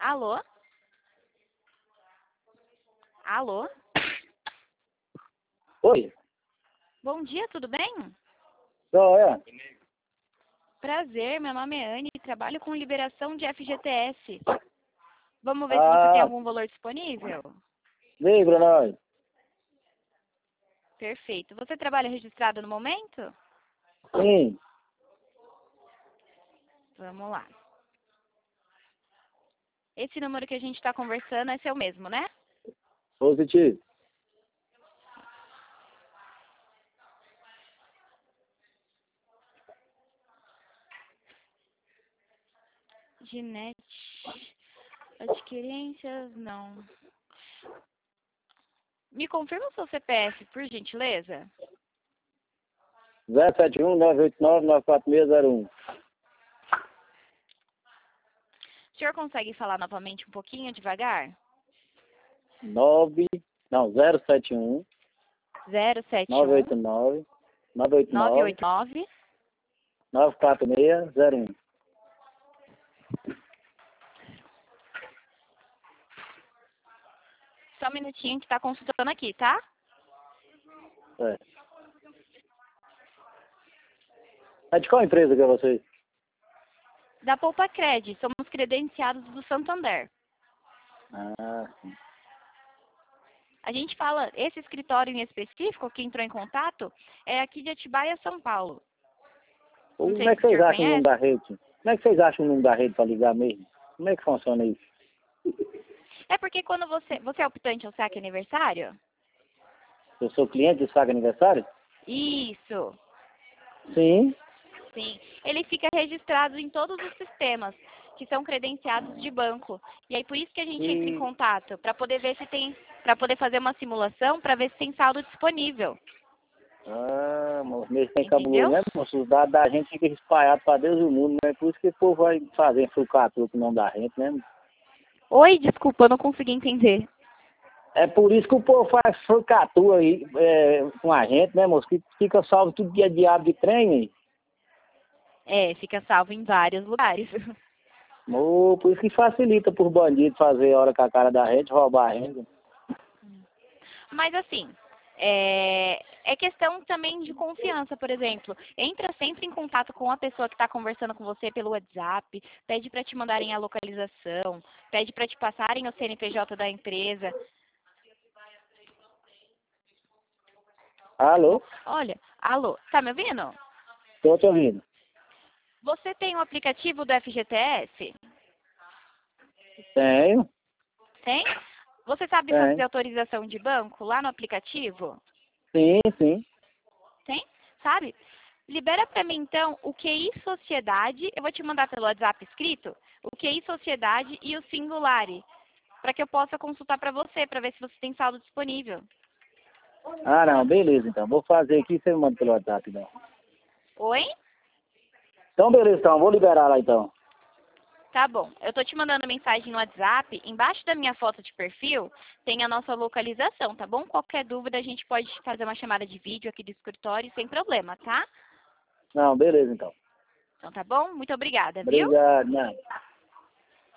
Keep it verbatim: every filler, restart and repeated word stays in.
Alô? Alô? Oi, Bom dia, tudo bem? só é. Prazer, meu nome é Anne e trabalho com liberação de F G T S. Vamos ver se você tem Ah, algum valor disponível? vem pra nós. Perfeito. Você trabalha registrado no momento? Sim, Vamos lá. Esse número que a gente está conversando é seu mesmo, né? positivo. Ginete. Adquirências, não. Me confirma o seu C P F, por gentileza? zero sete um nove oito nove nove quatro seis zero um. O senhor consegue falar novamente um pouquinho devagar? nove, não, zero sete um zero sete nove um oito nove nove oito nove nove oito nove. nove quatro seis zero um. Só um minutinho que está consultando aqui, tá? É. É de qual empresa que é vocês? Da Poupa Cred, somos credenciados do Santander. Ah, sim. A gente fala, esse escritório em específico que entrou em contato é aqui de Atibaia, São Paulo. Não Como sei é se que o vocês senhor acham o número conhece. da rede? Como é que vocês acham o número da rede para ligar mesmo? Como é que funciona isso? É porque quando você... Você é optante ao saque aniversário? Eu sou cliente do Saga Aniversário? Isso. Sim. Sim. Ele fica registrado em todos os sistemas que são credenciados de banco. E aí por isso que a gente entra em E, contato, para poder ver se tem... Para poder fazer uma simulação, para ver se tem saldo disponível. ah, moço, meio sem cabuloso, Entendeu? né, moço? Os dados da gente ficam espalhados para Deus e o mundo, né? Por isso que o povo vai fazer frucatua com o nome da gente, né? Oi, desculpa, eu não consegui entender. É por isso que o povo faz frucatua aí, é, com a gente, né, moço? Que fica salvo tudo dia diabo de trem, aí. É, fica salvo em vários lugares. Ô, por isso que facilita por bandido fazer hora com a cara da gente, roubar a gente. Mas assim, é, é questão também de confiança, por exemplo. Entra sempre em contato com a pessoa que está conversando com você pelo WhatsApp, pede para te mandarem a localização, pede para te passarem o C N P J da empresa. Alô? Olha, alô, tá me ouvindo? Tô te ouvindo. Você tem o aplicativo do F G T S? Tenho, Tem? Você sabe fazer tenho. autorização de banco lá no aplicativo? Sim, sim. Tem? Sabe? Libera para mim, então, o Q I Sociedade. Eu vou te mandar pelo WhatsApp escrito. O Q I Sociedade e o Singulari. Para que eu possa consultar para você, para ver se você tem saldo disponível. Ah, não, beleza, então. Vou fazer aqui e você me manda pelo WhatsApp, então. Oi? Então, beleza, então. Vou liberar lá, então. Tá bom. Eu tô te mandando mensagem no WhatsApp. Embaixo da minha foto de perfil tem a nossa localização, tá bom? Qualquer dúvida a gente pode fazer uma chamada de vídeo aqui do escritório sem problema, tá? Não, beleza, então. Então tá bom? Muito obrigada, viu? Obrigado, né?